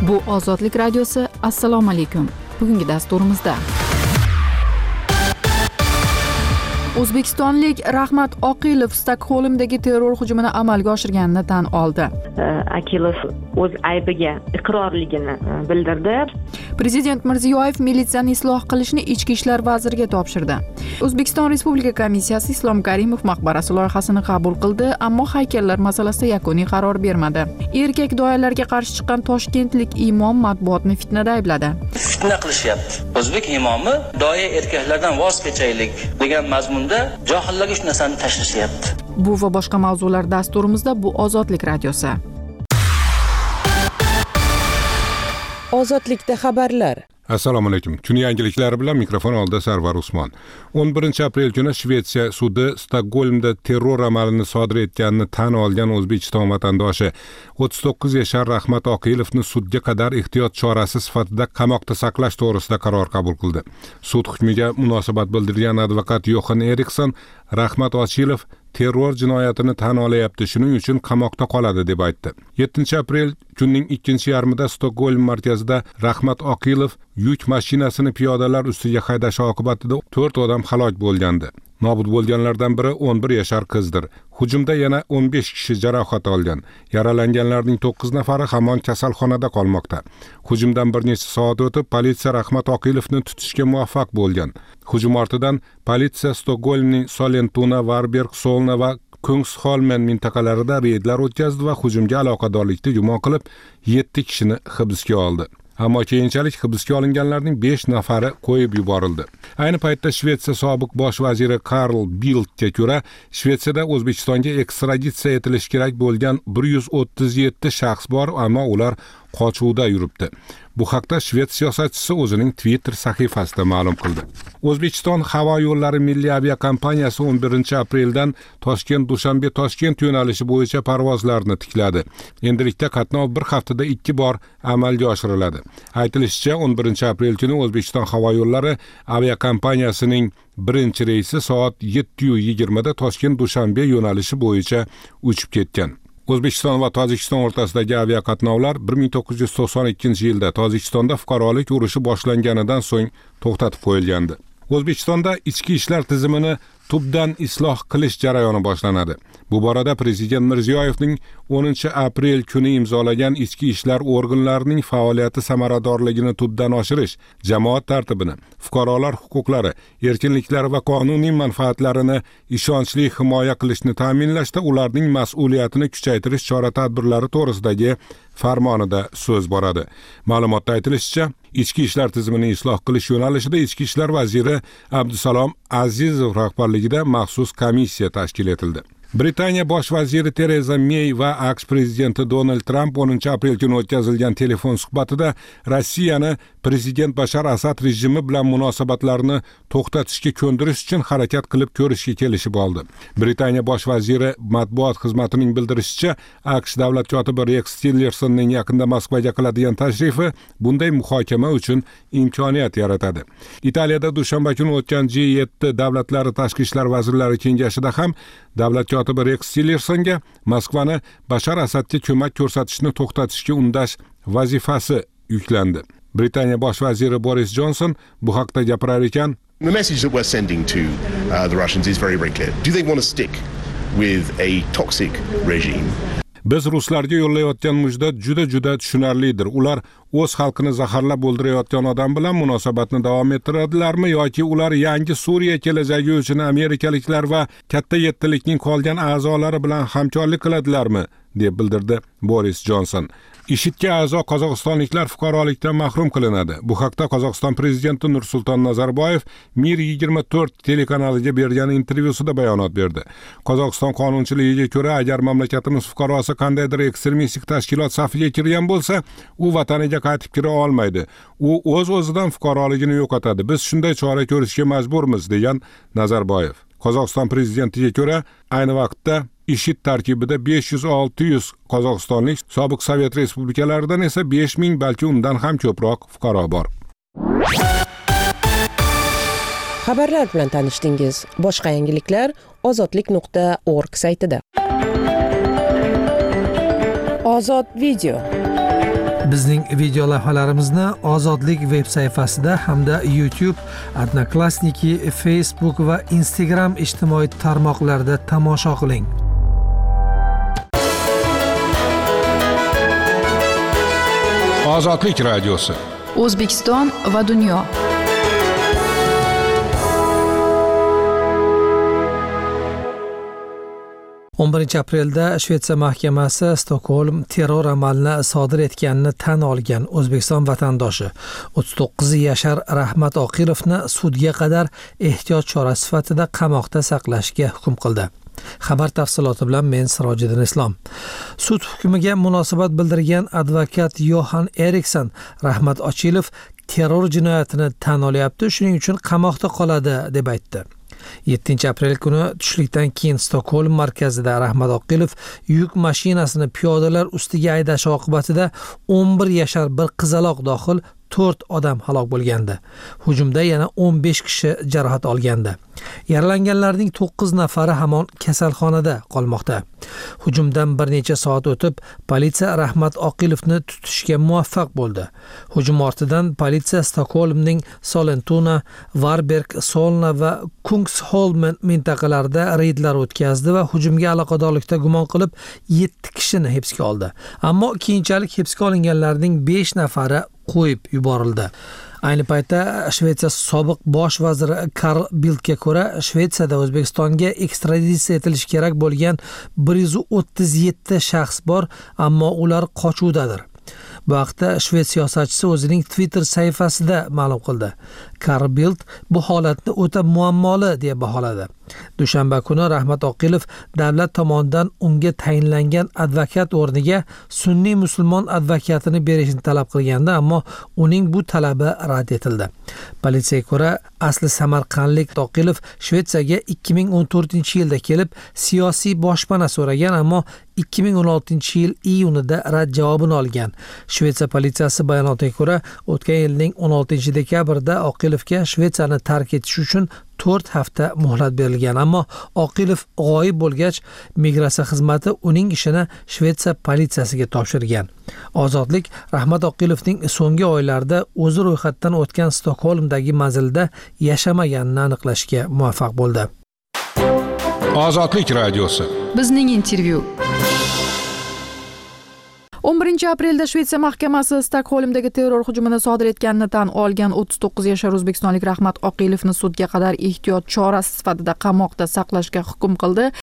Bu Ozodlik radiosi. Assalomu alaykum. Bugungi dasturimizda O'zbekistonlik Rahmat Oqilov Stokgolmdagi terror hujumini amalga oshirganini tan oldi. Akilov o'z aybiga iqrorligini bildirdi. Prezident Mirziyoyev militsiyani isloh qilishni Ichki ishlar vaziriga topshirdi. O'zbekiston Respublika komissiyasi Islom Karimov maqbarasi loyihasini qabul qildi, ammo haykallar masalasida yakuniy qaror bermadi. Erkak doyalarga qarshi chiqqan toshkentlik imom matbuotni fitnada aybladi. Fitna qilishyapti. O'zbek imomi doya erkaklardan voz kechaylik degan mazmunda johillarga shu narsani tashlashyapti. Bu va boshqa mavzular dasturimizda. Bu Ozodlik radiosi. Ozodlikda xabarlar. Assalomu alaykum. Kun yangiliklari bilan mikrofon oldida Sarvar Usmon. 11-aprel kuni Shvetsiya sudi Stokgolmda terror amalini sodir etganini tan olgan O'zbekiston vatandoshi 39 yashar Rahmat Oqilovni sudga qadar ehtiyot chorasi sifatida qamoqda saqlash to'g'risida qaror qabul qildi. Sud hukmiga munosabat bildirgan advokat Yoxan Erikson, Rahmat Oqilov terror jinoyatini tan olayapti, shuning uchun qamoqda qoladi deb aytdi. 7-aprel kunning ikkinchi yarmida Stokgolm markazida Rahmat Oqilov yuk mashinasini piyodalar ustiga haydashi oqibatida 4 odam halok bo'lgandi. Nobud bo'lganlardan biri 11 yashar qizdir. Hujumda yana 15 kishi jarohat olgan. Yaralanganlarning 9 nafari hamon kasalxonada qolmoqda. Hujumdan bir necha soat o'tib, politsiya Rahmat Oqilovni tutishga muvaffaq bo'lgan. Hujum ortidan politsiya Stokgolmning Solentuna, Varberg, Solna va Kungsholmen mintaqalarida reydlar o'tkazdi va hujumga aloqadorlikda gumon qilib 7 kishini hibsga oldi. Ammo keyinchalik hibsga olinganlarning 5 nafari qo'yib yuborildi. Ayni paytda Shvetsiya sobiq bosh vaziri Carl Bildtga ko'ra, Shvetsiyada O'zbekistonga ekstraditsiya etilishi kerak bo'lgan 137 shaxs bor, ammo ular qochuvda yuribdi. Bu haqda Shvets siyosatchisi o'zining Twitter sahifasida ma'lum qildi. O'zbekiston havo yo'llari milliy aviakompaniyasi 11-apreldan Toshkent-Dushanbe-Toshkent yo'nalishi bo'yicha parvozlarni tikladi. Endilikda qatnov bir haftada 2 bor amalga oshiriladi. Aytilishicha, 11-aprel kuni O'zbekiston havo yo'llari aviakompaniyasining birinchi reysi soat 7:20 da Toshkent-Dushanbe yo'nalishi bo'yicha uchib ketgan. O'zbekiston va Tojikiston o'rtasidagi aviaqatnovlar 1992-yilda Tojikistonda fuqarolik urushi boshlanganidan so'ng to'xtatib qo'yilgandi. O'zbekistonda ichki ishlar tizimini tubdan isloh qilish jarayoni boshlanadi. Bu borada Prezident Mirziyoyevning 10-aprel kuni imzolagan ichki ishlar organlarining faoliyati samaradorligini tubdan oshirish, jamoat tartibini, fuqarolar huquqlari, erkinliklari va qonuniy manfaatlarini ishonchli himoya qilishni ta'minlashda ularning mas'uliyatini kuchaytirish chora-tadbirlari to'g'risidagi farmonida so'z boradi. Ma'lumotda aytilishicha, ichki ishlar tizimini isloh qilish yo'nalishida Ichki ishlar vaziri Abdusalom Azizov rahbarligida maxsus komissiya tashkil etildi. Britaniya bosh vaziri Tereza May va AQSh prezidenti Donald Trump 10-aprel kuni o'tkazilgan telefon suhbatida Rossiyani prezident Bashar Asad rejimi bilan munosabatlarni to'xtatishga ko'ndirish uchun harakat qilib ko'rishga kelishib oldi. Britaniya bosh vaziri matbuot xizmatining bildirishicha, AQSh davlat kotibi Rex Tillersonning yaqinda Moskvaga qiladigan tashrifi bunday muhokama uchun imkoniyat yaratadi. Italiyada dushanba kuni o'tgan G7 davlatlari tashqi ishlar vazirlari kengashida ham davlat kotibi Rex Tillersonga Moskvani Bashar Asadga ko'mak ko'rsatishni to'xtatishga undash vazifasi yuklandi. Britaniya bosh vaziri Boris Johnson bu haqda gapirar ekan, The message that we're sending to the Russians is very, very clear. Do they want to stick with a toxic regime? Biz ruslarga yo'llayotgan mujda juda tushunarlidir. Ular o'z xalqini zaharlab o'ldirayotgan odam bilan munosabatni davom ettiradilarmi yoki ular yangi Suriya kelajagi uchun amerikaliklar va katta yettilikning qolgan a'zolari bilan hamkorlik qiladilarmi, deb bildirdi Boris Johnson. IShIDga a'zo qozog'istonliklar fuqarolikdan mahrum qilinadi. Bu haqda Qozog'iston prezidenti Nursulton Nazarboyev Mir 24 telekanaliga bergan intervyusida bayonot berdi. Qozog'iston qonunchiligiga ko'ra, agar mamlakatimiz fuqarosi qandaydir ekstremistik tashkilot safiga kirgan bo'lsa, u vataniga qaytib kira olmaydi. U o'z-o'zidan fuqaroligini yo'qotadi. Biz shunday chora ko'rishga majburmiz, degan Nazarboyev. Qozog'iston prezidentiga ko'ra, ayni vaqtda IShID tarkibida 500-600 qozog'istonlik, sobiq Sovet respublikalaridan esa 5000, balki undan ham ko'proq fuqaro bor. Xabarlar bilan tanishdingiz. Boshqa yangiliklar ozodlik.org saytida. Ozod video. Bizning video lavhalarimizni Ozodlik veb sayfasida hamda YouTube, Odnoklassniki, Facebook va Instagram ijtimoiy tarmoqlarida tomosha qiling. Ozodlik radiosi. O'zbekiston va dunyo. Aprelda Shvetsiya mahkamasi Stokgolm terror amalini sodir etganini tan olgan O'zbekiston vatandoshi 39 yashar Rahmat Oqilovni sudga qadar ehtiyot chorasi sifatida qamoqda saqlashga hukm qildi. Xabar tafsiloti bilan men Sirojiddin Islom. Sud hukmiga munosabat bildirgan advokat Yohan Erikson Rahmat Ochilov terror jinoyatini tan olyapti, shuning uchun qamoqda qoladi deb aytdi. 7 aprel kuni tushlikdan keyin Stokgolm markazida Rahmat Oqilov yuk mashinasini piyodalar ustiga aydashi oqibatida 11 yashar bir qizaloq dohil 4 odam halok bo'lgandi. Hujumda yana 15 kishi jarohat olgandi. Yaralanganlarning 9 nafari hamon kasalxonada qolmoqda. Hujumdan bir necha soat o'tib, politsiya Rahmat Oqilovni tutishga muvaffaq bo'ldi. Hujum ortidan politsiya Stokgolmning Sollentuna, Varberg, Solna va Kungsholmen mintaqalarida reydlar o'tkazdi va hujumga aloqadorlikda gumon qilib 7 kishini hibsga oldi. Ammo keyinchalik hibsga olinganlarning 5 nafari qo'yib yuborildi. Ayni paytda Shvetsiya sobiq bosh vaziri Carl Bildtga ko'ra, Shvetsiyada O'zbekistonga ekstraditsiya etilishi kerak bo'lgan 137 shaxs bor, ammo ular qochuvdadir. Bu haqda Shvets siyosatchisi o'zining Twitter sahifasida ma'lum qildi. Carl Bildt bu holatni o'ta muammoli deb baholadi. Dushanba kuni Rahmat Oqilov davlat tomonidan unga tayinlangan advokat o'rniga sunniy musulmon advokatini berishni talab qilganda, ammo uning bu talabi rad etildi. Politsiyaga ko'ra, asli samarqandlik Oqilov Shvetsiyaga 2014-yilda kelib, siyosiy boshpana so'ragan, ammo 2016-yil iyunida rad javobini olgan. Shvetsiya politsiyasi bayonotiga ko'ra, o'tgan yilning 16-dekabrda Oqilovga Shvetsiyani tark etish uchun 4 hafta muhlat berilgan, ammo Oqilov g'oyib bo'lgach, migratsiya xizmati uning ishini Shvetsiya politsiyasiga topshirgan. Ozodlik Rahmat Oqilovning so'nggi oylarda o'zi ro'yxatdan o'tgan Stokgolmdagi manzilida yashamaganini aniqlashga muvaffaq bo'ldi. Ozodlik radiosi. Bizning intervyu. 11 aprelda Shvetsiya mahkamasi Stokgolmdagi terror hujumini sodir etganini tan olgan 39 yashar o'zbekistonlik Rahmat Oqilovni sudga qadar ehtiyot chorasi sifatida qamoqda saqlashga hukm qildi.